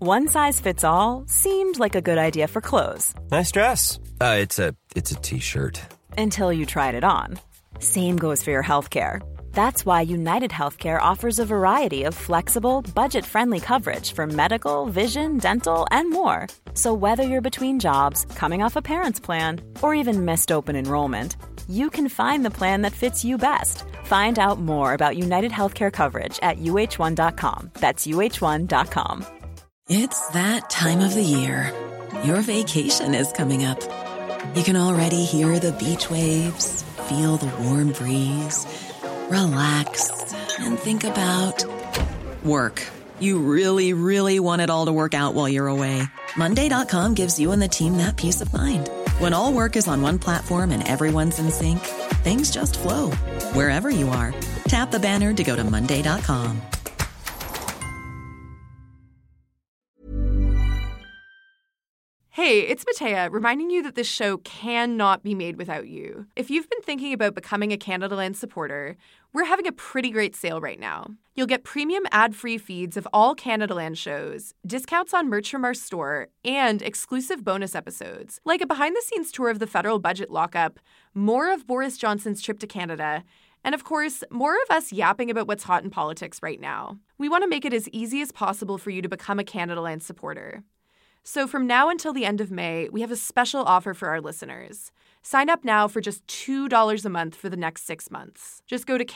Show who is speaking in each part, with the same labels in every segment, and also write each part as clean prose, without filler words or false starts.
Speaker 1: One size fits all seemed like a good idea for clothes.
Speaker 2: Nice dress. It's a t-shirt.
Speaker 1: Until you tried it on. Same goes for your healthcare. That's why United Healthcare offers a variety of flexible, budget-friendly coverage for medical, vision, dental, and more. So whether you're between jobs, coming off a parent's plan, or even missed open enrollment, you can find the plan that fits you best. Find out more about United Healthcare coverage at uh1.com. That's uh1.com.
Speaker 3: It's that time of the year. Your vacation is coming up. You can already hear the beach waves, feel the warm breeze, relax, and think about work. You really, really want it all to work out while you're away. Monday.com gives you and the team that peace of mind. When all work is on one platform and everyone's in sync, things just flow. Wherever you are, tap the banner to go to Monday.com.
Speaker 4: Hey, it's Matea, reminding you that this show cannot be made without you. If you've been thinking about becoming a Canadaland supporter, we're having a pretty great sale right now. You'll get premium ad-free feeds of all Canadaland shows, discounts on merch from our store, and exclusive bonus episodes, like a behind-the-scenes tour of the federal budget lockup, more of Boris Johnson's trip to Canada, and of course, more of us yapping about what's hot in politics right now. We want to make it as easy as possible for you to become a Canadaland supporter. So from now until the end of May, we have a special offer for our listeners. Sign up now for just $2 a month for the next 6 months. Just go to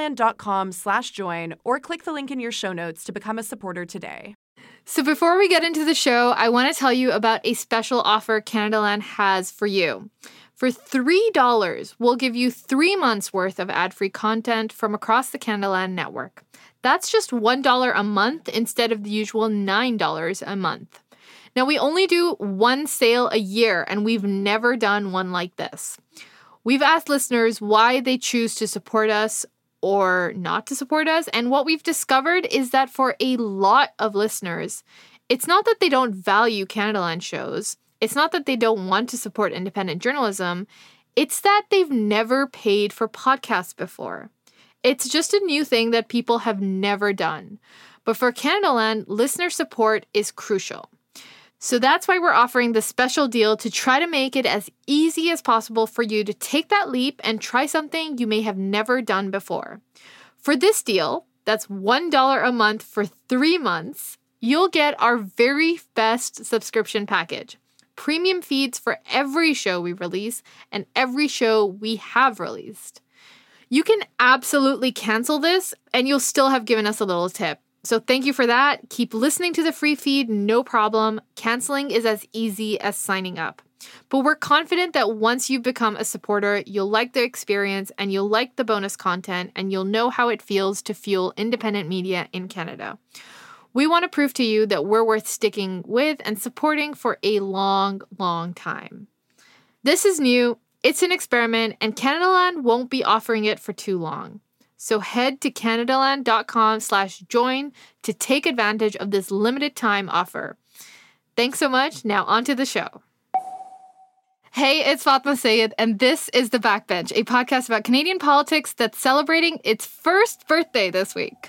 Speaker 4: canadaland.com/join or click the link in your show notes to become a supporter today.
Speaker 5: So before we get into the show, I want to tell you about a special offer Canadaland has for you. For $3, we'll give you 3 months worth of ad-free content from across the Canadaland network. That's just $1 a month instead of the usual $9 a month. Now, we only do one sale a year, and we've never done one like this. We've asked listeners why they choose to support us or not to support us, and what we've discovered is that for a lot of listeners, it's not that they don't value Canadaland shows, it's not that they don't want to support independent journalism, it's that they've never paid for podcasts before. It's just a new thing that people have never done. But for Canadaland, listener support is crucial. So that's why we're offering this special deal to try to make it as easy as possible for you to take that leap and try something you may have never done before. For this deal, that's $1 a month for 3 months, you'll get our very best subscription package. Premium feeds for every show we release and every show we have released. You can absolutely cancel this and you'll still have given us a little tip. So thank you for that. Keep listening to the free feed, no problem. Canceling is as easy as signing up. But we're confident that once you've become a supporter, you'll like the experience and you'll like the bonus content and you'll know how it feels to fuel independent media in Canada. We want to prove to you that we're worth sticking with and supporting for a long, long time. This is new, it's an experiment, and Canadaland won't be offering it for too long. So head to canadaland.com/join to take advantage of this limited time offer. Thanks so much. Now on to the show. Hey, it's Fatma Sayed, and this is The Backbench, a podcast about Canadian politics that's celebrating its first birthday this week.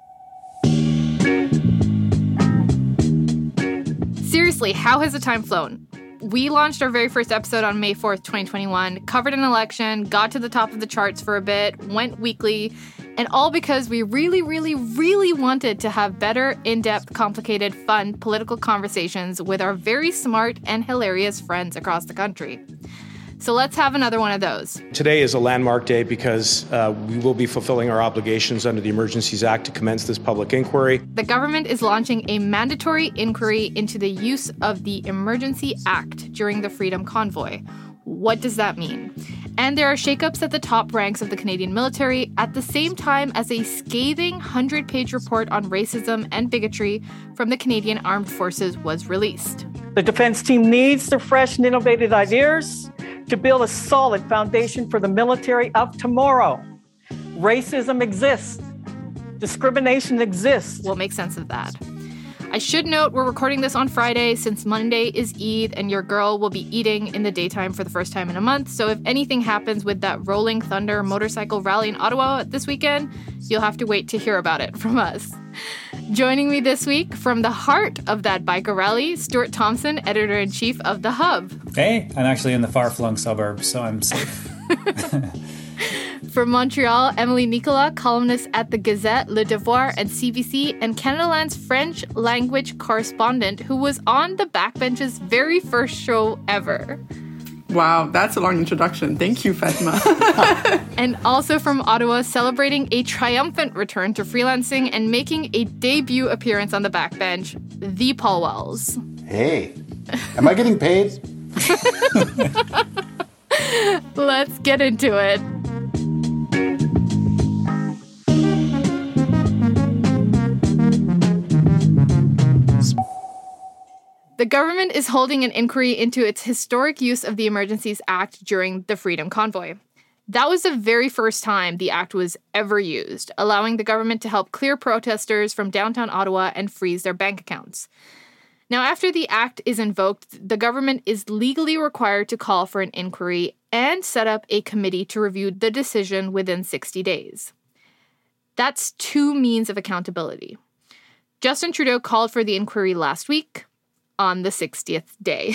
Speaker 5: Seriously, how has the time flown? We launched our very first episode on May 4th, 2021, covered an election, got to the top of the charts for a bit, went weekly, and all because we really, really, really wanted to have better, in-depth, complicated, fun political conversations with our very smart and hilarious friends across the country. So let's have another one of those.
Speaker 6: Today is a landmark day because we will be fulfilling our obligations under the Emergencies Act to commence this public inquiry.
Speaker 5: The government is launching a mandatory inquiry into the use of the Emergency Act during the Freedom Convoy. What does that mean? And there are shakeups at the top ranks of the Canadian military at the same time as a scathing 100-page report on racism and bigotry from the Canadian Armed Forces was released.
Speaker 7: The defense team needs their fresh and innovative ideas to build a solid foundation for the military of tomorrow. Racism exists. Discrimination exists.
Speaker 5: We'll make sense of that. I should note we're recording this on Friday since Monday is Eid and your girl will be eating in the daytime for the first time in a month. So if anything happens with that Rolling Thunder motorcycle rally in Ottawa this weekend, you'll have to wait to hear about it from us. Joining me this week from the heart of that biker rally, Stuart Thompson, editor-in-chief of The Hub.
Speaker 8: Hey, I'm actually in the far-flung suburbs, so I'm safe.
Speaker 5: From Montreal, Emily Nicolas, columnist at the Gazette, Le Devoir, and CBC, and Canadaland's French language correspondent who was on the Backbench's very first show ever.
Speaker 9: Wow, that's a long introduction. Thank you, Fatima.
Speaker 5: And also from Ottawa, celebrating a triumphant return to freelancing and making a debut appearance on the Backbench, the Paul Wells.
Speaker 10: Hey, am I getting paid?
Speaker 5: Let's get into it. The government is holding an inquiry into its historic use of the Emergencies Act during the Freedom Convoy. That was the very first time the act was ever used, allowing the government to help clear protesters from downtown Ottawa and freeze their bank accounts. Now, after the act is invoked, the government is legally required to call for an inquiry and set up a committee to review the decision within 60 days. That's two means of accountability. Justin Trudeau called for the inquiry last week, on the 60th day.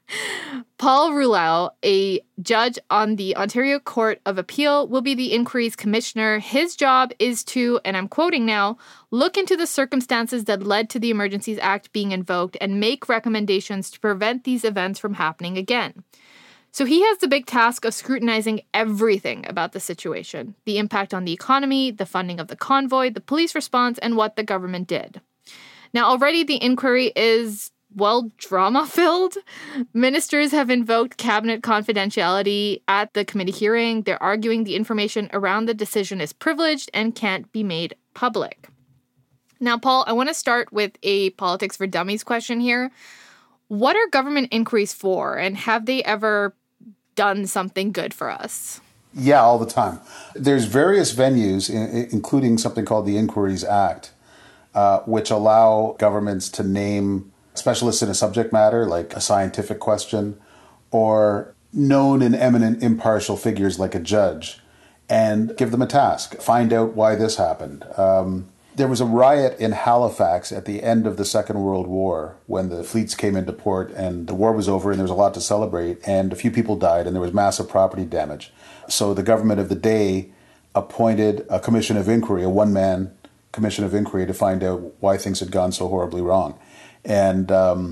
Speaker 5: Paul Rouleau, a judge on the Ontario Court of Appeal, will be the inquiry's commissioner. His job is to, and I'm quoting now, look into the circumstances that led to the Emergencies Act being invoked and make recommendations to prevent these events from happening again. So he has the big task of scrutinizing everything about the situation, the impact on the economy, the funding of the convoy, the police response, and what the government did. Now, already the inquiry is drama-filled. Ministers have invoked cabinet confidentiality at the committee hearing. They're arguing the information around the decision is privileged and can't be made public. Now, Paul, I want to start with a Politics for Dummies question here. What are government inquiries for, and have they ever done something good for us?
Speaker 10: Yeah, all the time. There's various venues, including something called the Inquiries Act, which allow governments to name specialists in a subject matter, like a scientific question, or known and eminent impartial figures like a judge, and give them a task. Find out why this happened. There was a riot in Halifax at the end of the Second World War when the fleets came into port and the war was over and there was a lot to celebrate, and a few people died and there was massive property damage. So the government of the day appointed a commission of inquiry, a one-man commission of inquiry, to find out why things had gone so horribly wrong. And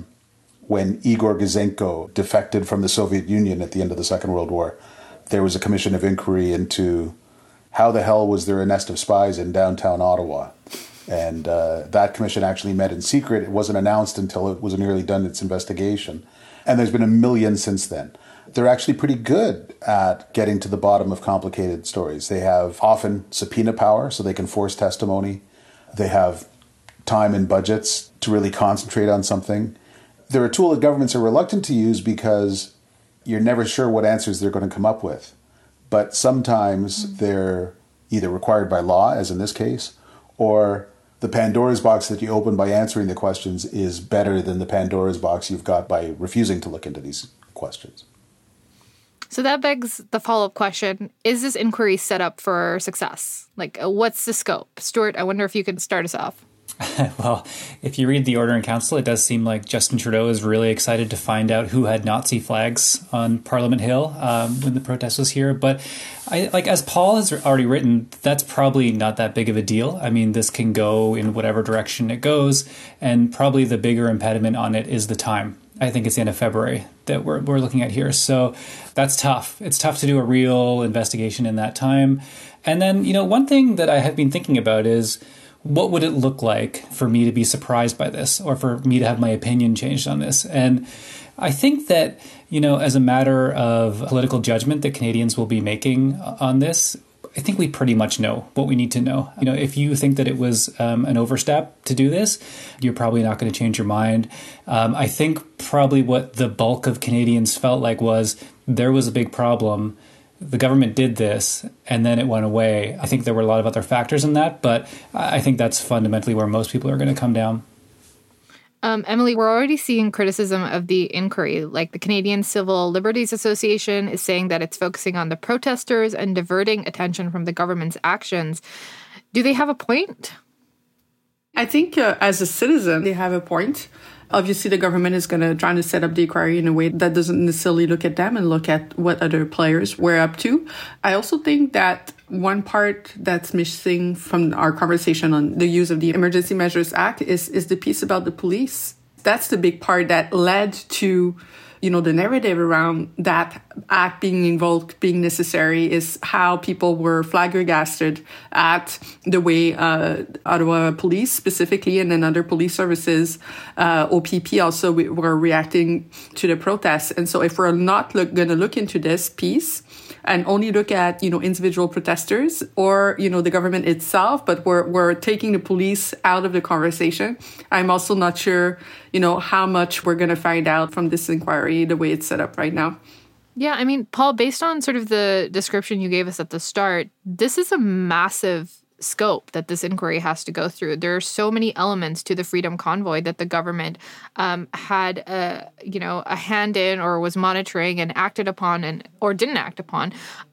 Speaker 10: when Igor Gouzenko defected from the Soviet Union at the end of the Second World War, there was a commission of inquiry into how the hell was there a nest of spies in downtown Ottawa. And that commission actually met in secret. It wasn't announced until it was nearly done its investigation. And there's been a million since then. They're actually pretty good at getting to the bottom of complicated stories. They have often subpoena power, so they can force testimony. They have time and budgets to really concentrate on something. They're a tool that governments are reluctant to use because you're never sure what answers they're going to come up with. But sometimes they're either required by law, as in this case, or the Pandora's box that you open by answering the questions is better than the Pandora's box you've got by refusing to look into these questions.
Speaker 5: So that begs the follow-up question, is this inquiry set up for success? What's the scope? Stuart, I wonder if you can start us off.
Speaker 8: Well, if you read the Order in Council, it does seem like Justin Trudeau is really excited to find out who had Nazi flags on Parliament Hill when the protest was here. But as Paul has already written, that's probably not that big of a deal. I mean, this can go in whatever direction it goes. And probably the bigger impediment on it is the time. I think it's the end of February that we're looking at here. So that's tough. It's tough to do a real investigation in that time. And then, one thing that I have been thinking about is, what would it look like for me to be surprised by this, or for me to have my opinion changed on this? And I think that, as a matter of political judgment that Canadians will be making on this, I think we pretty much know what we need to know. If you think that it was an overstep to do this, you're probably not going to change your mind. I think probably what the bulk of Canadians felt like was there was a big problem. The government did this, and then it went away. I think there were a lot of other factors in that, but I think that's fundamentally where most people are going to come down.
Speaker 5: Emily, we're already seeing criticism of the inquiry. Like the Canadian Civil Liberties Association is saying that it's focusing on the protesters and diverting attention from the government's actions. Do they have a point?
Speaker 9: I think as a citizen, they have a point. Obviously, the government is going to try to set up the inquiry in a way that doesn't necessarily look at them and look at what other players were up to. I also think that one part that's missing from our conversation on the use of the Emergency Measures Act is the piece about the police. That's the big part that led to, the narrative around that act being invoked, being necessary, is how people were flabbergasted at the way Ottawa Police specifically, and then other police services, OPP also, were reacting to the protests. And so if we're not going to look into this piece and only look at, individual protesters or, the government itself, but we're taking the police out of the conversation, I'm also not sure, how much we're going to find out from this inquiry, the way it's set up right now.
Speaker 5: Yeah, I mean, Paul, based on sort of the description you gave us at the start, this is a massive scope that this inquiry has to go through. There are so many elements to the Freedom Convoy that the government had a hand in, or was monitoring and acted upon, or didn't act upon.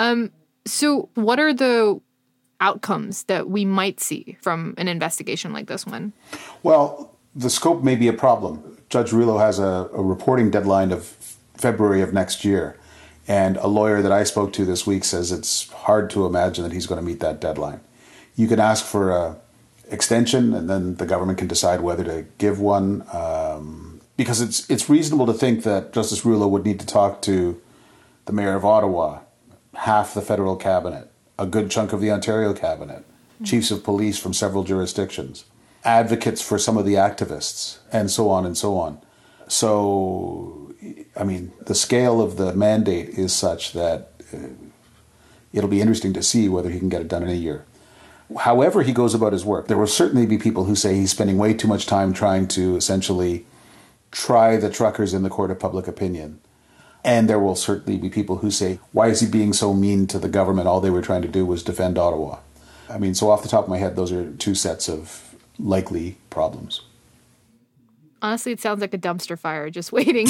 Speaker 5: So what are the outcomes that we might see from an investigation like this one?
Speaker 10: Well, the scope may be a problem. Judge Rillo has a reporting deadline of February of next year. And a lawyer that I spoke to this week says it's hard to imagine that he's going to meet that deadline. You can ask for an extension, and then the government can decide whether to give one. Because it's reasonable to think that Justice Rillo would need to talk to the Mayor of Ottawa, half the federal cabinet, a good chunk of the Ontario cabinet, chiefs of police from several jurisdictions, advocates for some of the activists, and so on and so on. So, I mean, the scale of the mandate is such that it'll be interesting to see whether he can get it done in a year. However he goes about his work, there will certainly be people who say he's spending way too much time trying to essentially try the truckers in the court of public opinion. And there will certainly be people who say, why is he being so mean to the government? All they were trying to do was defend Ottawa. I mean, so off the top of my head, those are two sets of likely problems.
Speaker 5: Honestly, it sounds like a dumpster fire just waiting.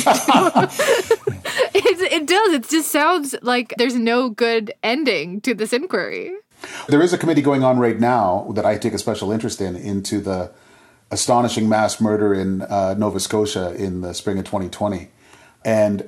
Speaker 5: It does. It just sounds like there's no good ending to this inquiry.
Speaker 10: There is a committee going on right now that I take a special interest in, into the astonishing mass murder in Nova Scotia in the spring of 2020. And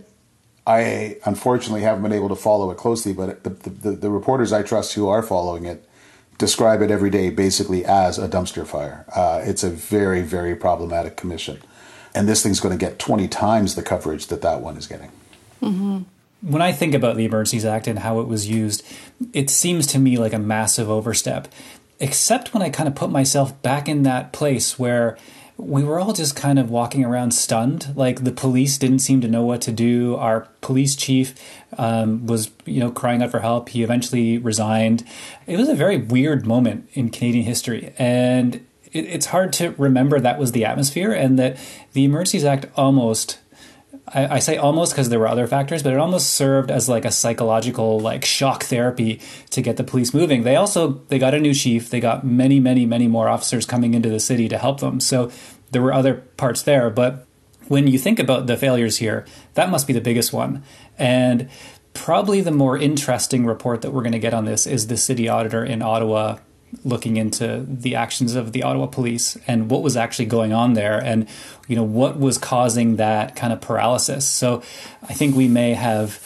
Speaker 10: I unfortunately haven't been able to follow it closely, but the reporters I trust who are following it describe it every day basically as a dumpster fire. It's a very, very problematic commission. And this thing's going to get 20 times the coverage that one is getting.
Speaker 8: Mm-hmm. When I think about the Emergencies Act and how it was used, it seems to me like a massive overstep, except when I kind of put myself back in that place where we were all just kind of walking around stunned. Like the police didn't seem to know what to do. Our police chief was, crying out for help. He eventually resigned. It was a very weird moment in Canadian history. And it's hard to remember that was the atmosphere, and that the Emergencies Act almost, I say almost because there were other factors, but it almost served as like a psychological shock therapy to get the police moving. They got a new chief. They got many, many, many more officers coming into the city to help them. So there were other parts there. But when you think about the failures here, that must be the biggest one. And probably the more interesting report that we're going to get on this is the city auditor in Ottawa looking into the actions of the Ottawa police and what was actually going on there, and what was causing that kind of paralysis. So I think we may have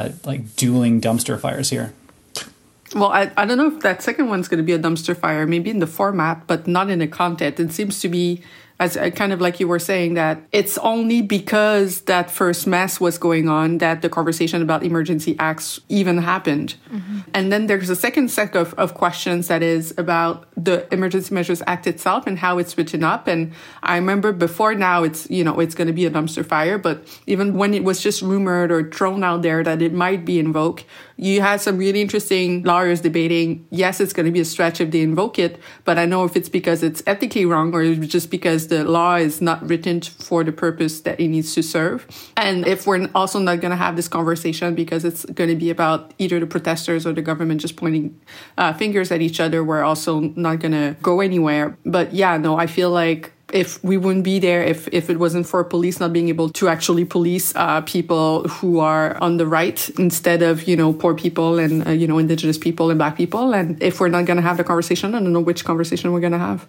Speaker 8: dueling dumpster fires here.
Speaker 9: Well, I don't know if that second one's going to be a dumpster fire, maybe in the format, but not in the content. It seems to be, as kind of like you were saying, that it's only because that first mess was going on that the conversation about emergency acts even happened. Mm-hmm. And then there's a second set of questions that is about the Emergency Measures Act itself and how it's written up. And I remember before now it's going to be a dumpster fire, but even when it was just rumored or thrown out there that it might be invoked, you had some really interesting lawyers debating, yes, it's going to be a stretch if they invoke it, but I know if it's because it's ethically wrong or it's just because the law is not written for the purpose that it needs to serve. And if we're also not going to have this conversation because it's going to be about either the protesters or the government just pointing fingers at each other, we're also not going to go anywhere. But yeah, no, I feel like if we wouldn't be there, if it wasn't for police not being able to actually police people who are on the right instead of, poor people and, Indigenous people and Black people. And if we're not going to have the conversation, I don't know which conversation we're going to have.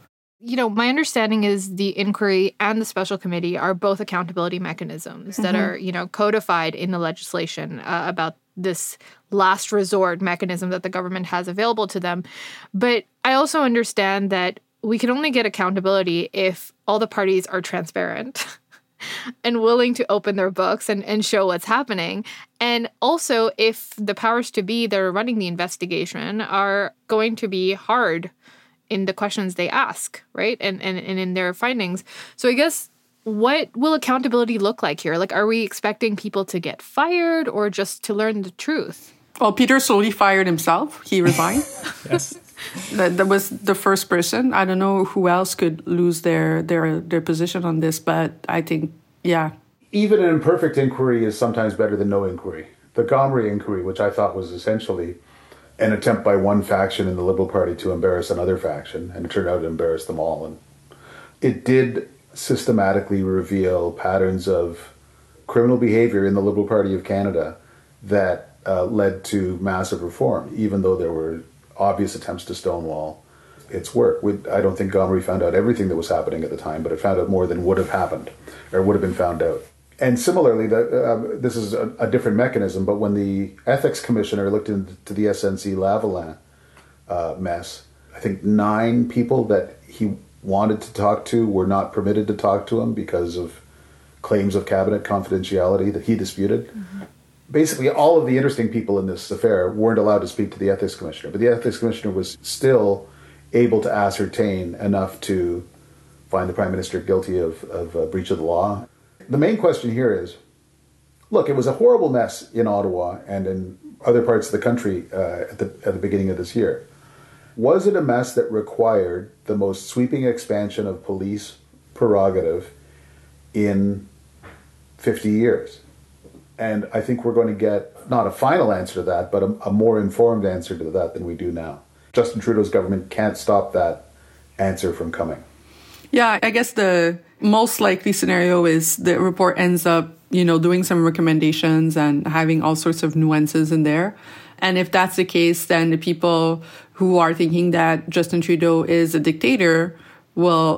Speaker 5: my understanding is the inquiry and the special committee are both accountability mechanisms that are, codified in the legislation about this last resort mechanism that the government has available to them. But I also understand that we can only get accountability if all the parties are transparent and willing to open their books and show what's happening. And also if the powers to be that are running the investigation are going to be hard in the questions they ask, right? And in their findings. So I guess, what will accountability look like here? Like, are we expecting people to get fired or just to learn the truth?
Speaker 9: Well, Peter slowly fired himself. He resigned.
Speaker 8: Yes.
Speaker 9: That was the first person. I don't know who else could lose their position on this, but I think, yeah.
Speaker 10: Even an imperfect inquiry is sometimes better than no inquiry. The Gomery inquiry, which I thought was essentially an attempt by one faction in the Liberal Party to embarrass another faction, and it turned out to embarrass them all. And it did systematically reveal patterns of criminal behavior in the Liberal Party of Canada that led to massive reform, even though there were obvious attempts to stonewall its work. I don't think Gomery found out everything that was happening at the time, but it found out more than would have happened, or would have been found out. And similarly, this is a different mechanism, but when the ethics commissioner looked into the SNC-Lavalin mess, I think 9 people that he wanted to talk to were not permitted to talk to him because of claims of cabinet confidentiality that he disputed. Mm-hmm. Basically, all of the interesting people in this affair weren't allowed to speak to the ethics commissioner, but the ethics commissioner was still able to ascertain enough to find the Prime Minister guilty of a breach of the law. The main question here is, look, it was a horrible mess in Ottawa and in other parts of the country at the beginning of this year. Was it a mess that required the most sweeping expansion of police prerogative in 50 years? And I think we're going to get not a final answer to that, but a more informed answer to that than we do now. Justin Trudeau's government can't stop that answer from coming.
Speaker 9: Yeah, I guess the most likely scenario is the report ends up, doing some recommendations and having all sorts of nuances in there. And if that's the case, then the people who are thinking that Justin Trudeau is a dictator will,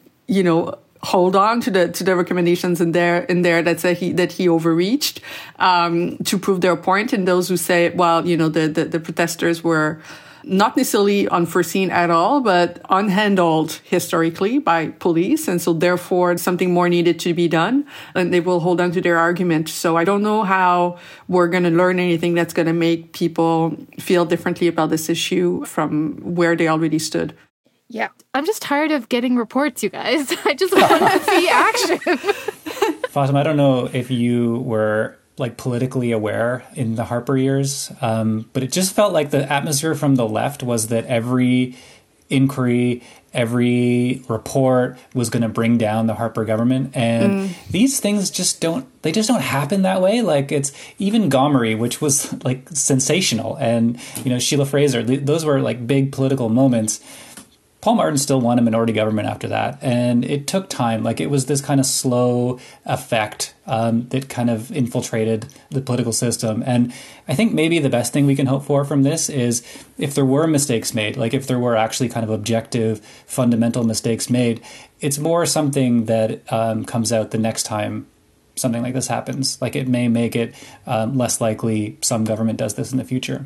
Speaker 9: hold on to the recommendations in there that he overreached to prove their point. And those who say, well, the protesters were not necessarily unforeseen at all, but unhandled historically by police. And so therefore something more needed to be done, and they will hold on to their argument. So I don't know how we're going to learn anything that's going to make people feel differently about this issue from where they already stood.
Speaker 5: Yeah. I'm just tired of getting reports, you guys. I just want to see action.
Speaker 8: Fatima, I don't know if you were politically aware in the Harper years, but it just felt like the atmosphere from the left was that every inquiry, every report was going to bring down the Harper government. And these things just don't happen that way. It's even Gomery, which was sensational. And, Sheila Fraser, those were big political moments. Paul Martin still won a minority government after that. And it took time. It was this kind of slow effect that kind of infiltrated the political system. And I think maybe the best thing we can hope for from this is if there were mistakes made, if there were actually kind of objective, fundamental mistakes made, it's more something that comes out the next time something like this happens. It may make it less likely some government does this in the future.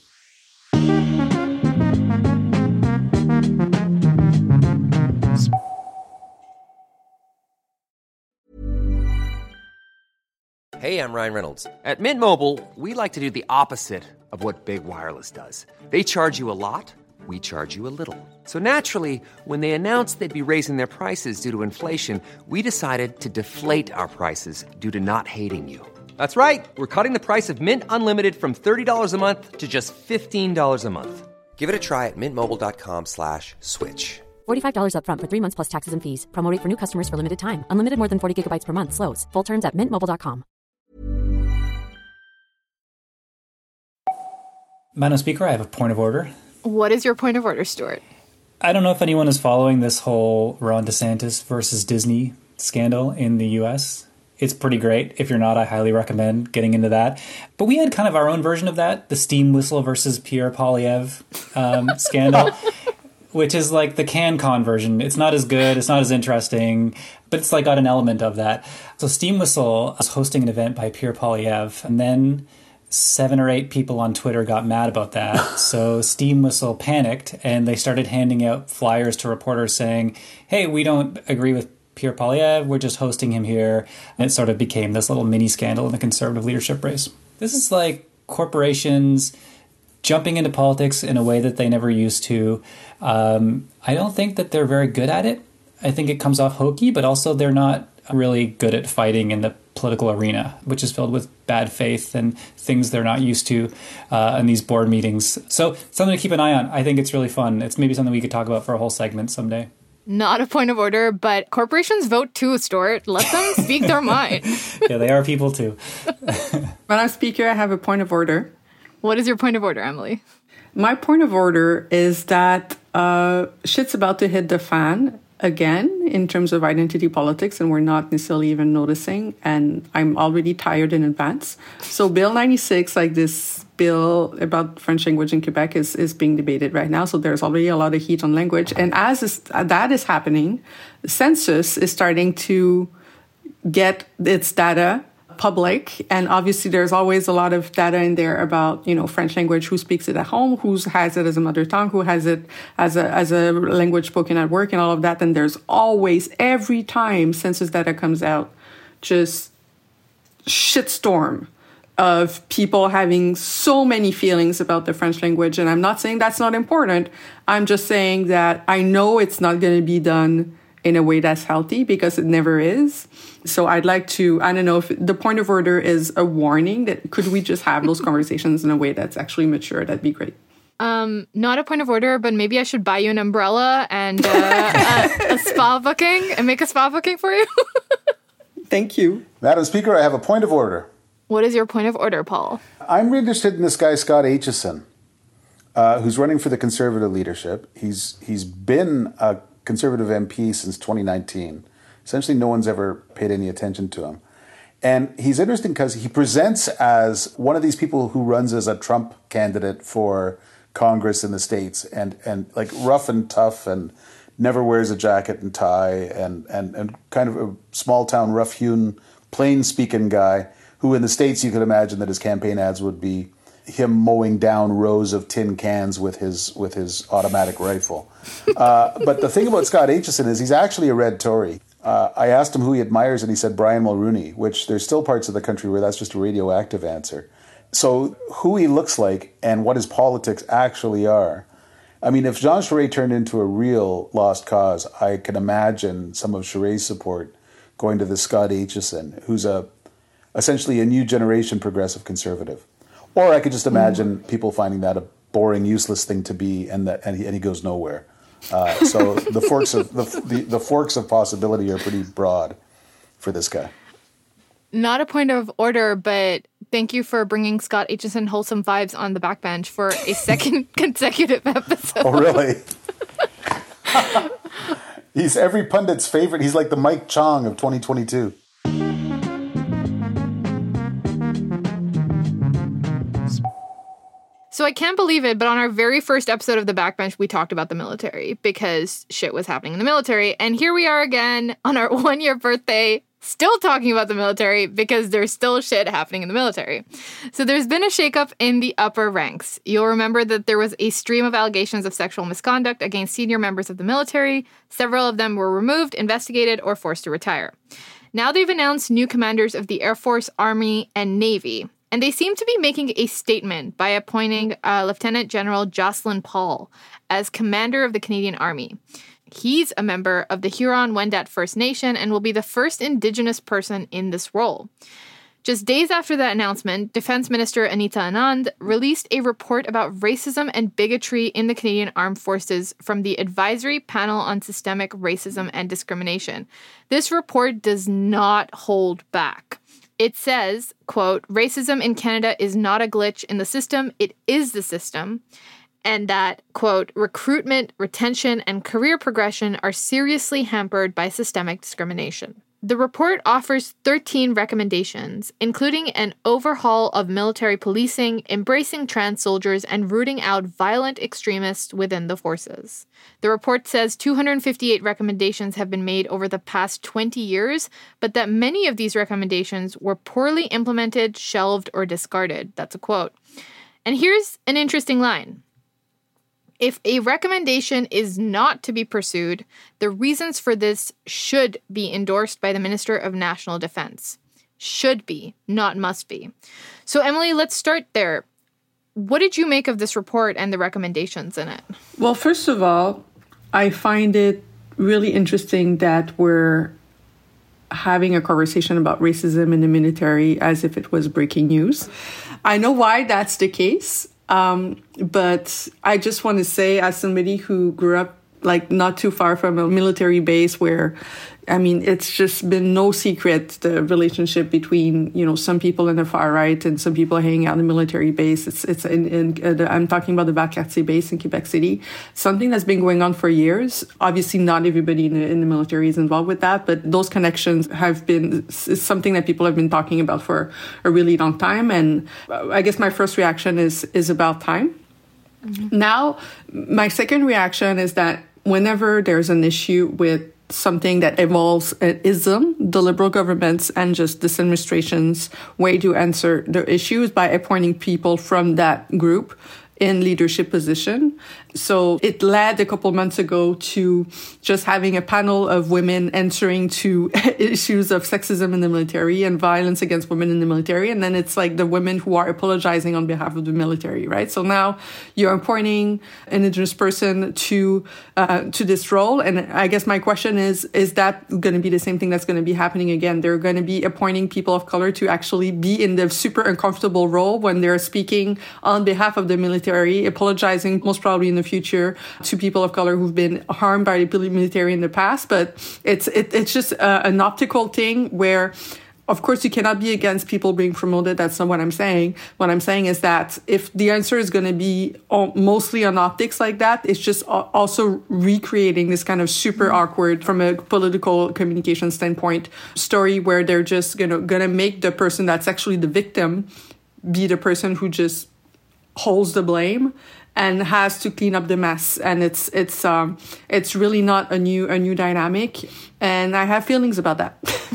Speaker 2: Hey, I'm Ryan Reynolds. At Mint Mobile, we like to do the opposite of what Big Wireless does. They charge you a lot, we charge you a little. So naturally, when they announced they'd be raising their prices due to inflation, we decided to deflate our prices due to not hating you. That's right. We're cutting the price of Mint Unlimited from $30 a month to just $15 a month. Give it a try at mintmobile.com/switch.
Speaker 11: $45 up front for 3 months plus taxes and fees. Promo rate for new customers for limited time. Unlimited more than 40 gigabytes per month. Slows full terms at mintmobile.com.
Speaker 8: Madam Speaker, I have a point of order.
Speaker 5: What is your point of order, Stuart?
Speaker 8: I don't know if anyone is following this whole Ron DeSantis versus Disney scandal in the U.S. It's pretty great. If you're not, I highly recommend getting into that. But we had kind of our own version of that, the steam whistle versus Pierre Poilievre scandal. which is like the CanCon version. It's not as good, it's not as interesting, but it's like got an element of that. So Steam Whistle was hosting an event by Pierre Poilievre, and then 7 or 8 people on Twitter got mad about that. So Steam Whistle panicked, and they started handing out flyers to reporters saying, hey, we don't agree with Pierre Poilievre, we're just hosting him here. And it sort of became this little mini scandal in the Conservative leadership race. This is like corporations jumping into politics in a way that they never used to. I don't think that they're very good at it. I think it comes off hokey, but also they're not really good at fighting in the political arena, which is filled with bad faith and things they're not used to in these board meetings. So something to keep an eye on. I think it's really fun. It's maybe something we could talk about for a whole segment someday.
Speaker 5: Not a point of order, but corporations vote too, Stuart. Let them speak their mind.
Speaker 8: Yeah, they are people too.
Speaker 9: Madam Speaker, I have a point of order.
Speaker 5: What is your point of order, Emily?
Speaker 9: My point of order is that shit's about to hit the fan again in terms of identity politics, and we're not necessarily even noticing, and I'm already tired in advance. So Bill 96, like this bill about French language in Quebec, is being debated right now. So there's already a lot of heat on language. And that is happening, the census is starting to get its data public, and obviously there's always a lot of data in there about, you know, French language, who speaks it at home, who has it as a mother tongue, who has it as a language spoken at work, and all of that. And there's always, every time census data comes out, just shitstorm of people having so many feelings about the French language. And I'm not saying that's not important. I'm just saying that I know it's not going to be done in a way that's healthy, because it never is. So I'd like to, I don't know if the point of order is a warning that could we just have those conversations in a way that's actually mature? That'd be great.
Speaker 5: Not a point of order, but maybe I should buy you an umbrella and a spa booking and make a spa booking for you.
Speaker 9: Thank you.
Speaker 10: Madam Speaker, I have a point of order.
Speaker 5: What is your point of order, Paul?
Speaker 10: I'm interested in this guy, Scott Aitchison, who's running for the Conservative leadership. He's been a Conservative MP since 2019. Essentially, no one's ever paid any attention to him. And he's interesting because he presents as one of these people who runs as a Trump candidate for Congress in the States, and like rough and tough and never wears a jacket and tie, and kind of a small town, rough-hewn, plain-speaking guy who in the States you could imagine that his campaign ads would be him mowing down rows of tin cans with his automatic rifle. But the thing about Scott Aitchison is he's actually a red Tory. I asked him who he admires, and he said Brian Mulroney, which there's still parts of the country where that's just a radioactive answer. So who he looks like and what his politics actually are. I mean, if Jean Charest turned into a real lost cause, I can imagine some of Charest's support going to the Scott Aitchison, who's essentially a new generation progressive conservative. Or I could just imagine people finding that a boring, useless thing to be, and he goes nowhere. So the forks of possibility are pretty broad for this guy.
Speaker 5: Not a point of order, but thank you for bringing Scott Aitchison wholesome vibes on the backbench for a second consecutive episode.
Speaker 10: Oh, really? He's every pundit's favorite. He's like the Mike Chong of 2022.
Speaker 5: So I can't believe it, but on our very first episode of The Backbench, we talked about the military because shit was happening in the military. And here we are again on our 1-year birthday, still talking about the military because there's still shit happening in the military. So there's been a shakeup in the upper ranks. You'll remember that there was a stream of allegations of sexual misconduct against senior members of the military. Several of them were removed, investigated, or forced to retire. Now they've announced new commanders of the Air Force, Army, and Navy. And they seem to be making a statement by appointing Lieutenant General Jocelyn Paul as commander of the Canadian Army. He's a member of the Huron-Wendat First Nation and will be the first Indigenous person in this role. Just days after that announcement, Defense Minister Anita Anand released a report about racism and bigotry in the Canadian Armed Forces from the Advisory Panel on Systemic Racism and Discrimination. This report does not hold back. It says, quote, racism in Canada is not a glitch in the system, it is the system. And that, quote, recruitment, retention, and career progression are seriously hampered by systemic discrimination. The report offers 13 recommendations, including an overhaul of military policing, embracing trans soldiers, and rooting out violent extremists within the forces. The report says 258 recommendations have been made over the past 20 years, but that many of these recommendations were poorly implemented, shelved, or discarded. That's a quote. And here's an interesting line. If a recommendation is not to be pursued, the reasons for this should be endorsed by the Minister of National Defense. Should be, not must be. So, Emily, let's start there. What did you make of this report and the recommendations in it?
Speaker 9: Well, first of all, I find it really interesting that we're having a conversation about racism in the military as if it was breaking news. I know why that's the case. But I just want to say, as somebody who grew up like not too far from a military base where, I mean, it's just been no secret, the relationship between, you know, some people in the far right and some people hanging out in the military base. I'm talking about the Valcartier base in Quebec City, something that's been going on for years. Obviously, not everybody in the military is involved with that, but those connections have been something that people have been talking about for a really long time. And I guess my first reaction is about time. Mm-hmm. Now, my second reaction is that whenever there's an issue with something that involves an ism, the Liberal governments and just this administration's way to answer the issues by appointing people from that group in leadership position. So it led a couple months ago to just having a panel of women answering to issues of sexism in the military and violence against women in the military. And then it's like the women who are apologizing on behalf of the military, right? So now you're appointing an Indigenous person to this role. And I guess my question is that going to be the same thing that's going to be happening again? They're going to be appointing people of color to actually be in the super uncomfortable role when they're speaking on behalf of the military, apologizing most probably in the future to people of color who've been harmed by the military in the past. But it's just an optical thing where, of course, you cannot be against people being promoted. That's not what I'm saying. What I'm saying is that if the answer is going to be mostly on optics like that, it's just also recreating this kind of super awkward, from a political communication standpoint, story where they're just gonna make the person that's actually the victim be the person who just holds the blame and has to clean up the mess. And it's really not a new dynamic. And I have feelings about that.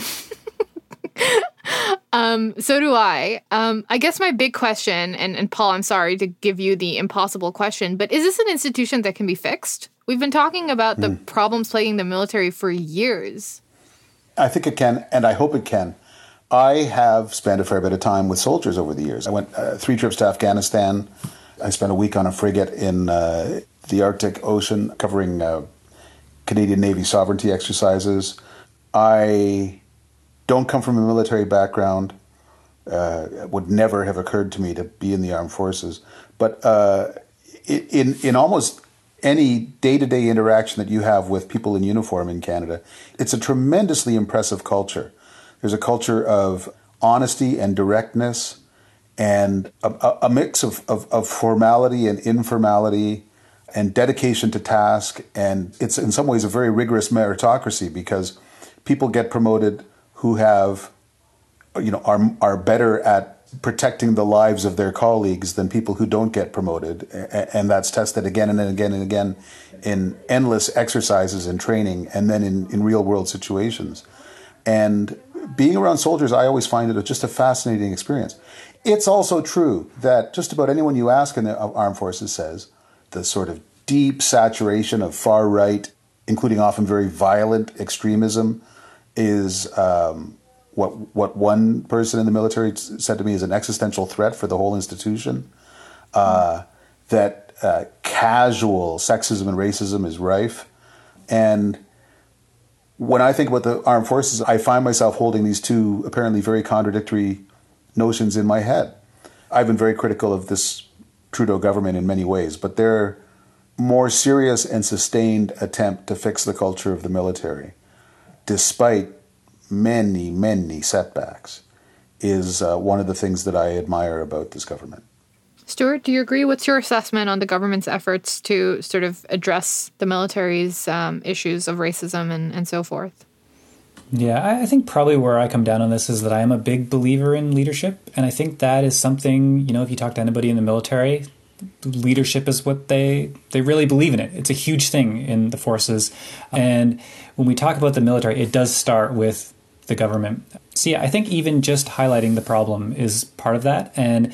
Speaker 5: So do I. I guess my big question, and Paul, I'm sorry to give you the impossible question, but is this an institution that can be fixed? We've been talking about the problems plaguing the military for years.
Speaker 10: I think it can, and I hope it can. I have spent a fair bit of time with soldiers over the years. I went 3 trips to Afghanistan. I spent a week on a frigate in the Arctic Ocean covering Canadian Navy sovereignty exercises. I don't come from a military background. It would never have occurred to me to be in the armed forces. But in almost any day-to-day interaction that you have with people in uniform in Canada, it's a tremendously impressive culture. There's a culture of honesty and directness and a mix of formality and informality and dedication to task. And it's in some ways a very rigorous meritocracy, because people get promoted who have, are better at protecting the lives of their colleagues than people who don't get promoted. And that's tested again and again and again in endless exercises and training, and then in real world situations. And being around soldiers, I always find it just a fascinating experience. It's also true that just about anyone you ask in the armed forces says the sort of deep saturation of far right, including often very violent extremism, is what one person in the military said to me is an existential threat for the whole institution. That casual sexism and racism is rife. And when I think about the armed forces, I find myself holding these two apparently very contradictory notions in my head. I've been very critical of this Trudeau government in many ways, but their more serious and sustained attempt to fix the culture of the military, despite many, many setbacks, is one of the things that I admire about this government.
Speaker 5: Stuart, do you agree? What's your assessment on the government's efforts to sort of address the military's issues of racism and so forth?
Speaker 8: Yeah, I think probably where I come down on this is that I am a big believer in leadership. And I think that is something, if you talk to anybody in the military, leadership is what they really believe in it. It's a huge thing in the forces. And when we talk about the military, it does start with the government. So yeah, I think even just highlighting the problem is part of that. And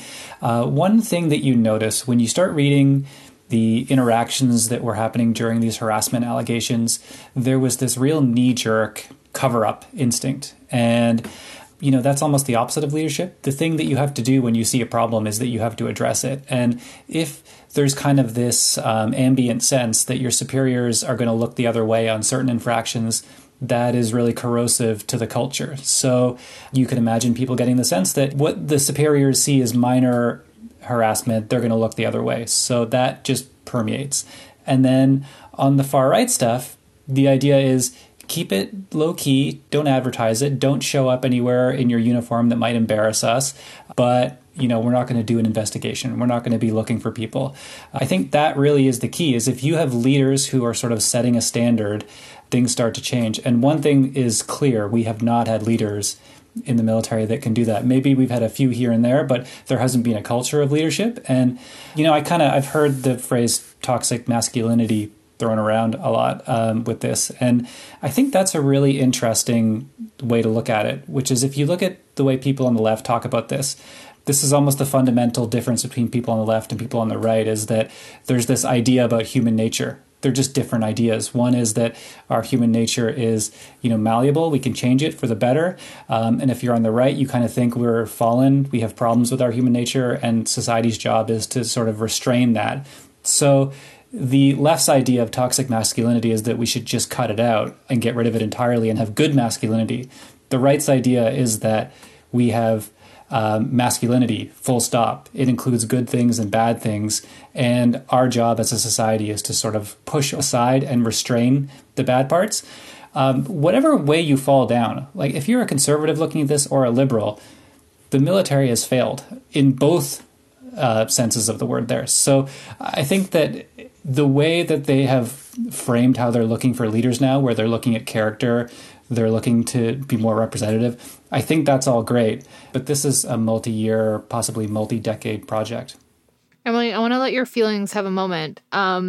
Speaker 8: one thing that you notice when you start reading the interactions that were happening during these harassment allegations, there was this real knee-jerk cover-up instinct. And, that's almost the opposite of leadership. The thing that you have to do when you see a problem is that you have to address it. And if there's kind of this ambient sense that your superiors are going to look the other way on certain infractions, that is really corrosive to the culture. So you can imagine people getting the sense that what the superiors see as minor harassment, they're going to look the other way. So that just permeates. And then on the far right stuff, the idea is keep it low key, don't advertise it, don't show up anywhere in your uniform that might embarrass us. But, we're not going to do an investigation. We're not going to be looking for people. I think that really is the key, is if you have leaders who are sort of setting a standard, things start to change. And one thing is clear, we have not had leaders in the military that can do that. Maybe we've had a few here and there, but there hasn't been a culture of leadership. And, I've heard the phrase toxic masculinity thrown around a lot with this. And I think that's a really interesting way to look at it, which is if you look at the way people on the left talk about this is almost the fundamental difference between people on the left and people on the right, is that there's this idea about human nature. They're just different ideas. One is that our human nature is, malleable. We can change it for the better. And if you're on the right, you kind of think we're fallen. We have problems with our human nature, and society's job is to sort of restrain that. So the left's idea of toxic masculinity is that we should just cut it out and get rid of it entirely and have good masculinity. The right's idea is that we have masculinity, full stop. It includes good things and bad things. And our job as a society is to sort of push aside and restrain the bad parts. Whatever way you fall down, like if you're a conservative looking at this or a liberal, the military has failed in both senses of the word there. So I think that the way that they have framed how they're looking for leaders now, where they're looking at character, they're looking to be more representative, I think that's all great. But this is a multi-year, possibly multi-decade project.
Speaker 5: Emily, I want to let your feelings have a moment.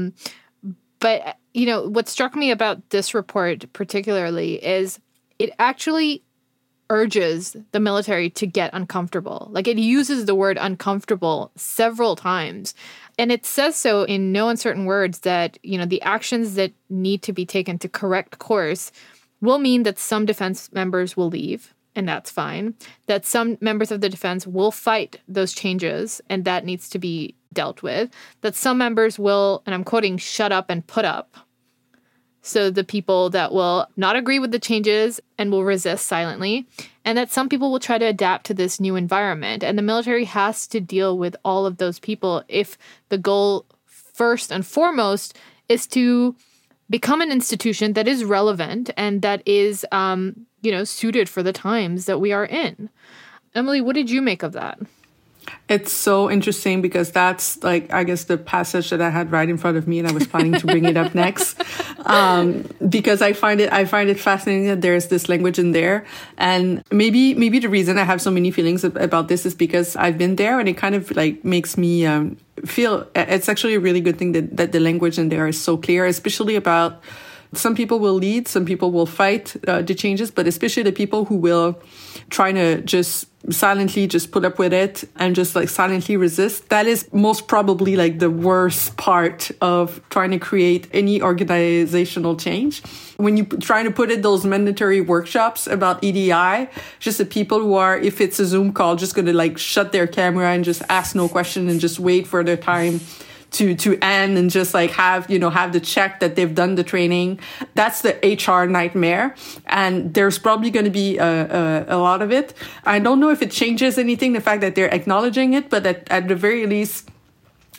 Speaker 5: But, what struck me about this report particularly is it actually urges the military to get uncomfortable. Like, it uses the word uncomfortable several times. And it says so in no uncertain words that, the actions that need to be taken to correct course will mean that some defense members will leave, and that's fine. That some members of the defense will fight those changes, and that needs to be dealt with. That some members will, and I'm quoting, shut up and put up. So the people that will not agree with the changes and will resist silently, and that some people will try to adapt to this new environment. And the military has to deal with all of those people if the goal, first and foremost, is to become an institution that is relevant and that is, suited for the times that we are in. Emily, what did you make of that?
Speaker 9: It's so interesting because that's I guess the passage that I had right in front of me, and I was planning to bring it up next. Because I find it fascinating that there's this language in there. And maybe the reason I have so many feelings about this is because I've been there, and it kind of makes me feel it's actually a really good thing that the language in there is so clear, especially about some people will lead, some people will fight the changes, but especially the people who will try to just silently just put up with it and just silently resist. That is most probably the worst part of trying to create any organizational change. When you try to put in those mandatory workshops about EDI, just the people who are, if it's a Zoom call, just going to shut their camera and just ask no question and just wait for their time to end and just have the check that they've done the training. That's the HR nightmare. And there's probably going to be a lot of it. I don't know if it changes anything, the fact that they're acknowledging it, but at the very least,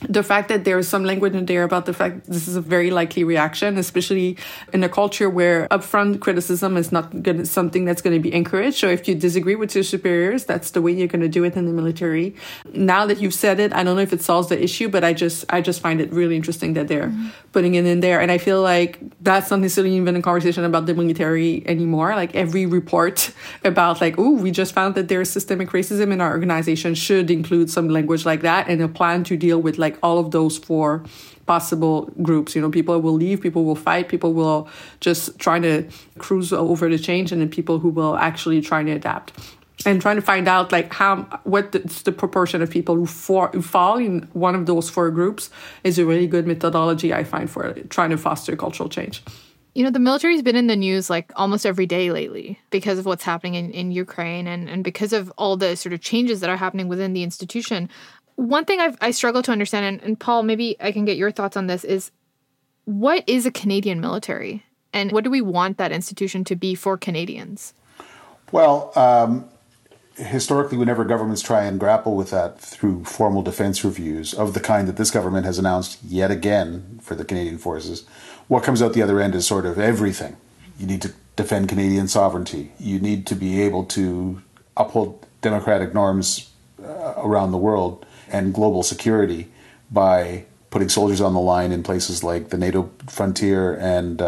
Speaker 9: the fact that there is some language in there about the fact this is a very likely reaction, especially in a culture where upfront criticism is not something that's going to be encouraged. So if you disagree with your superiors, that's the way you're going to do it in the military. Now that you've said it, I don't know if it solves the issue, but I just find it really interesting that they're putting it in there. And I feel like that's not necessarily even a conversation about the military anymore. Like every report about like, oh, we just found that there's systemic racism in our organization should include some language like that and a plan to deal with like all of those 4 possible groups. You know, people will leave, people will fight, people will just try to cruise over the change, and then people who will actually try to adapt. And trying to find out like what's the proportion of people who fall in one of those 4 groups is a really good methodology, I find, for trying to foster cultural change.
Speaker 5: You know, the military's been in the news like almost every day lately because of what's happening in Ukraine and because of all the sort of changes that are happening within the institution. One thing I struggle to understand, and Paul, maybe I can get your thoughts on this, is what is a Canadian military? And what do we want that institution to be for Canadians?
Speaker 10: Well, historically, whenever governments try and grapple with that through formal defense reviews of the kind that this government has announced yet again for the Canadian Forces, what comes out the other end is sort of everything. You need to defend Canadian sovereignty. You need to be able to uphold democratic norms around the world and global security by putting soldiers on the line in places like the NATO frontier and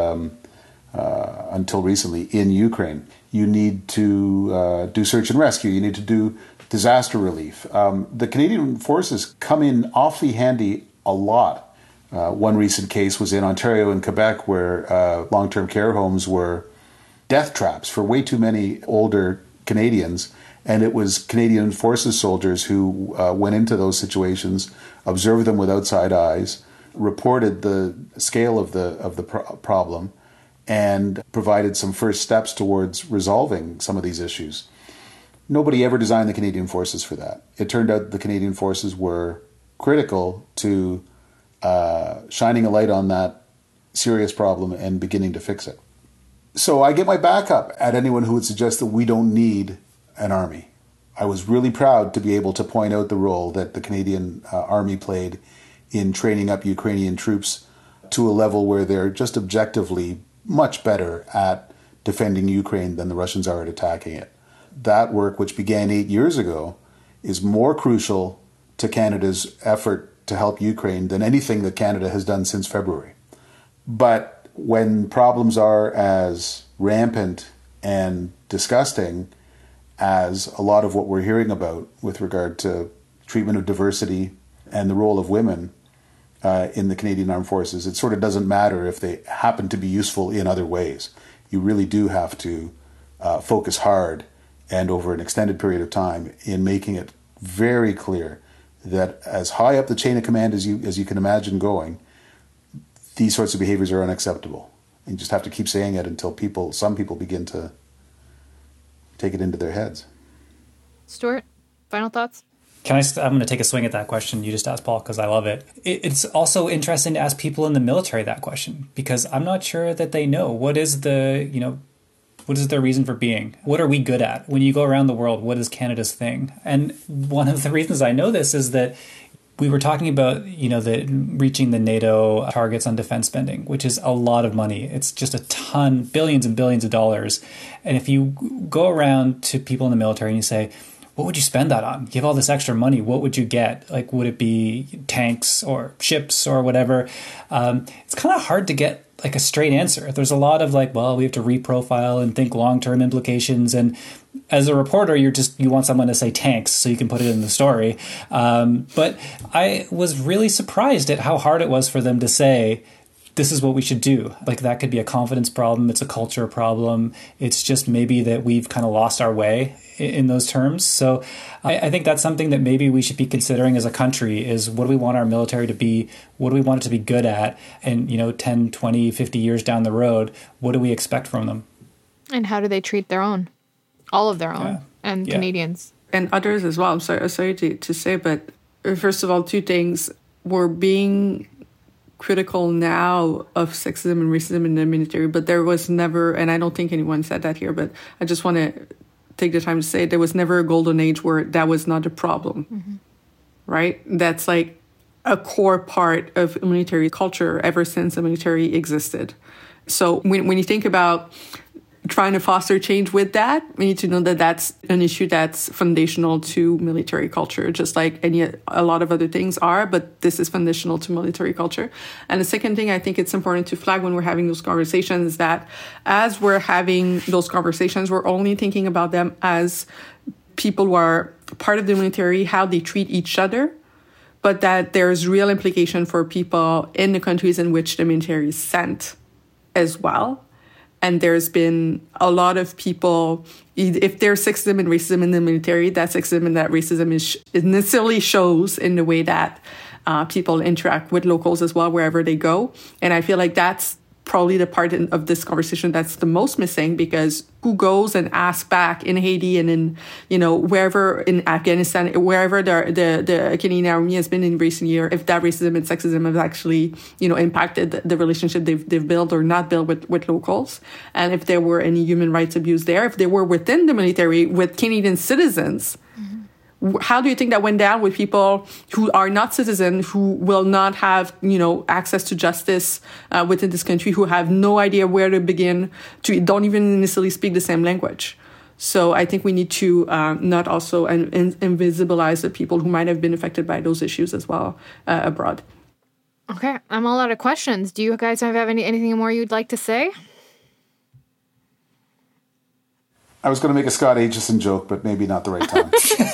Speaker 10: until recently in Ukraine. You need to do search and rescue. You need to do disaster relief. The Canadian Forces come in awfully handy a lot. One recent case was in Ontario and Quebec where long-term care homes were death traps for way too many older Canadians. And it was Canadian Forces soldiers who went into those situations, observed them with outside eyes, reported the scale of the problem, and provided some first steps towards resolving some of these issues. Nobody ever designed the Canadian Forces for that. It turned out the Canadian Forces were critical to shining a light on that serious problem and beginning to fix it. So I get my back up at anyone who would suggest that we don't need an army. I was really proud to be able to point out the role that the Canadian Army played in training up Ukrainian troops to a level where they're just objectively much better at defending Ukraine than the Russians are at attacking it. That work, which began 8 years ago, is more crucial to Canada's effort to help Ukraine than anything that Canada has done since February. But when problems are as rampant and disgusting as a lot of what we're hearing about with regard to treatment of diversity and the role of women in the Canadian Armed Forces, it sort of doesn't matter if they happen to be useful in other ways. You really do have to focus hard and over an extended period of time in making it very clear that as high up the chain of command as you can imagine going, these sorts of behaviors are unacceptable. You just have to keep saying it until some people begin to take it into their heads.
Speaker 5: Stuart, final thoughts?
Speaker 8: I'm going to take a swing at that question you just asked, Paul, because I love it. It's also interesting to ask people in the military that question, because I'm not sure that they know. What is their reason for being? What are we good at? When you go around the world, what is Canada's thing? And one of the reasons I know this is that we were talking about, reaching the NATO targets on defense spending, which is a lot of money. It's just a ton, billions and billions of dollars. And if you go around to people in the military and you say, what would you spend that on? Give all this extra money, what would you get? Like, would it be tanks or ships or whatever? It's kind of hard to get like a straight answer. There's a lot of we have to reprofile and think long-term implications. And as a reporter, you want someone to say tanks so you can put it in the story. But I was really surprised at how hard it was for them to say, this is what we should do. Like, that could be a confidence problem. It's a culture problem. It's just maybe that we've kind of lost our way in those terms. So I think that's something that maybe we should be considering as a country is, what do we want our military to be? What do we want it to be good at? And, 10, 20, 50 years down the road, what do we expect from them? And
Speaker 5: how do they treat their own? All of their own and Canadians.
Speaker 9: And others as well. I'm sorry to say, but first of all, two things. We're being critical now of sexism and racism in the military, but there was never, and I don't think anyone said that here, but I just want to take the time to say there was never a golden age where that was not a problem, right? That's like a core part of military culture ever since the military existed. So when you think about trying to foster change with that, we need to know that that's an issue that's foundational to military culture, just like a lot of other things are, but this is foundational to military culture. And the second thing I think it's important to flag when we're having those conversations is that as we're having those conversations, we're only thinking about them as people who are part of the military, how they treat each other, but that there's real implication for people in the countries in which the military is sent as well. And there's been a lot of people, if there's sexism and racism in the military, that sexism and that racism it necessarily shows in the way that people interact with locals as well, wherever they go. And I feel like that's probably the part of this conversation that's the most missing, because who goes and asks back in Haiti and in, wherever in Afghanistan, wherever the Canadian Army has been in recent years, if that racism and sexism have actually, impacted the relationship they've built or not built with locals. And if there were any human rights abuse there, if they were within the military with Canadian citizens, how do you think that went down with people who are not citizens, who will not have, access to justice within this country, who have no idea where to begin, don't even necessarily speak the same language? So I think we need to not also invisibilize the people who might have been affected by those issues as well abroad.
Speaker 5: Okay, I'm all out of questions. Do you guys have anything more you'd like to say?
Speaker 10: I was going to make a Scott Aitchison joke, but maybe not the right time.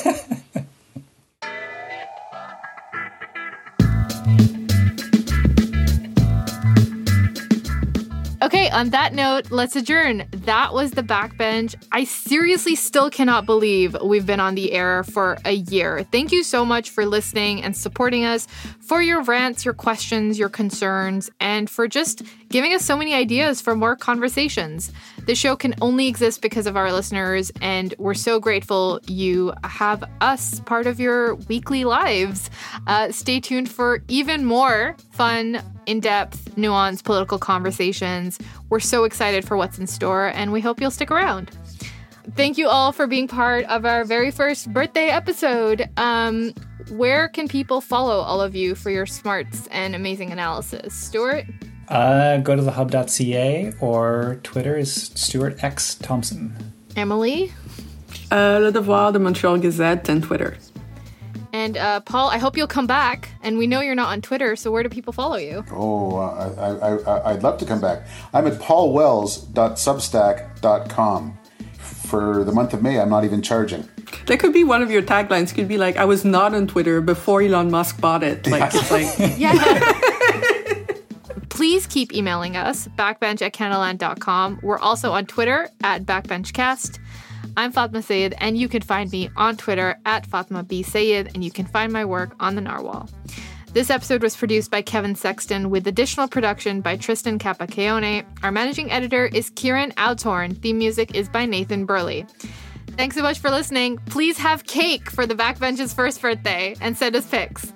Speaker 5: Okay, on that note, let's adjourn. That was The Backbench. I seriously still cannot believe we've been on the air for a year. Thank you so much for listening and supporting us, for your rants, your questions, your concerns, and for just giving us so many ideas for more conversations. The show can only exist because of our listeners, and we're so grateful you have us part of your weekly lives. Stay tuned for even more fun, in-depth, nuanced political conversations. We're so excited for what's in store, and we hope you'll stick around. Thank you all for being part of our very first birthday episode. Where can people follow all of you for your smarts and amazing analysis? Stuart?
Speaker 8: Go to thehub.ca, or Twitter is Stuart X Thompson.
Speaker 5: Emily?
Speaker 9: Le Devoir, the Montreal Gazette, and Twitter.
Speaker 5: And Paul, I hope you'll come back. And we know you're not on Twitter, so where do people follow you?
Speaker 10: I'd love to come back. I'm at paulwells.substack.com. For the month of May, I'm not even charging.
Speaker 9: That could be one of your taglines. It could be like, I was not on Twitter before Elon Musk bought it. Like, it's like...
Speaker 5: Yeah. Please keep emailing us, backbench@canadaland.com. We're also on Twitter @backbenchcast. I'm Fatma Sayed, and you can find me on Twitter @FatmaB and you can find my work on the Narwhal. This episode was produced by Kevin Sexton with additional production by Tristan Capacione. Our managing editor is Kieran Outhorn. Theme music is by Nathan Burley. Thanks so much for listening. Please have cake for the Backbench's first birthday and send us pics.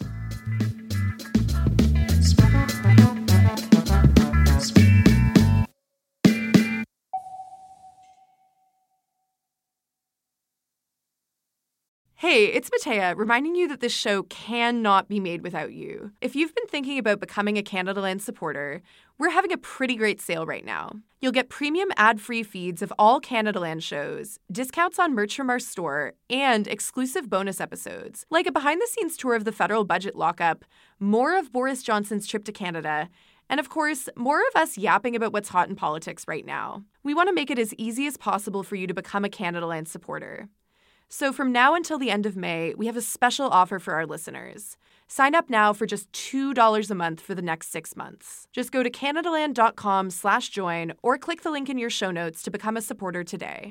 Speaker 4: Hey, it's Matea, reminding you that this show cannot be made without you. If you've been thinking about becoming a Canadaland supporter, we're having a pretty great sale right now. You'll get premium ad-free feeds of all Canadaland shows, discounts on merch from our store, and exclusive bonus episodes, like a behind-the-scenes tour of the federal budget lockup, more of Boris Johnson's trip to Canada, and of course, more of us yapping about what's hot in politics right now. We want to make it as easy as possible for you to become a Canadaland supporter. So from now until the end of May, we have a special offer for our listeners. Sign up now for just $2 a month for the next 6 months. Just go to canadaland.com/join or click the link in your show notes to become a supporter today.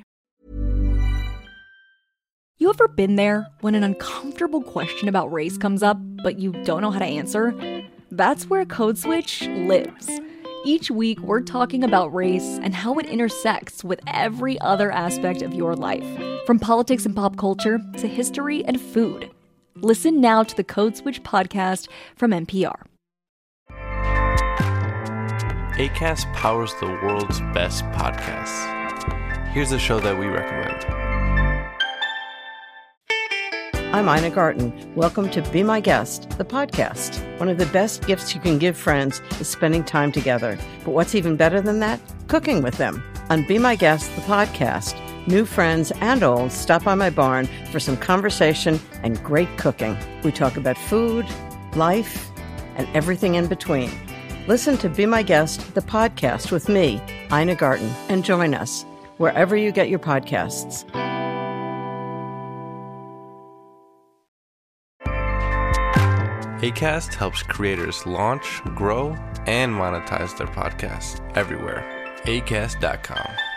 Speaker 12: You ever been there when an uncomfortable question about race comes up, but you don't know how to answer? That's where Code Switch lives. Each week, we're talking about race and how it intersects with every other aspect of your life, from politics and pop culture to history and food. Listen now to the Code Switch podcast from NPR.
Speaker 13: Acast powers the world's best podcasts. Here's a show that we recommend.
Speaker 14: I'm Ina Garten. Welcome to Be My Guest, the podcast. One of the best gifts you can give friends is spending time together. But what's even better than that? Cooking with them. On Be My Guest, the podcast, new friends and old stop by my barn for some conversation and great cooking. We talk about food, life, and everything in between. Listen to Be My Guest, the podcast with me, Ina Garten, and join us wherever you get your podcasts.
Speaker 13: Acast helps creators launch, grow, and monetize their podcasts everywhere. Acast.com.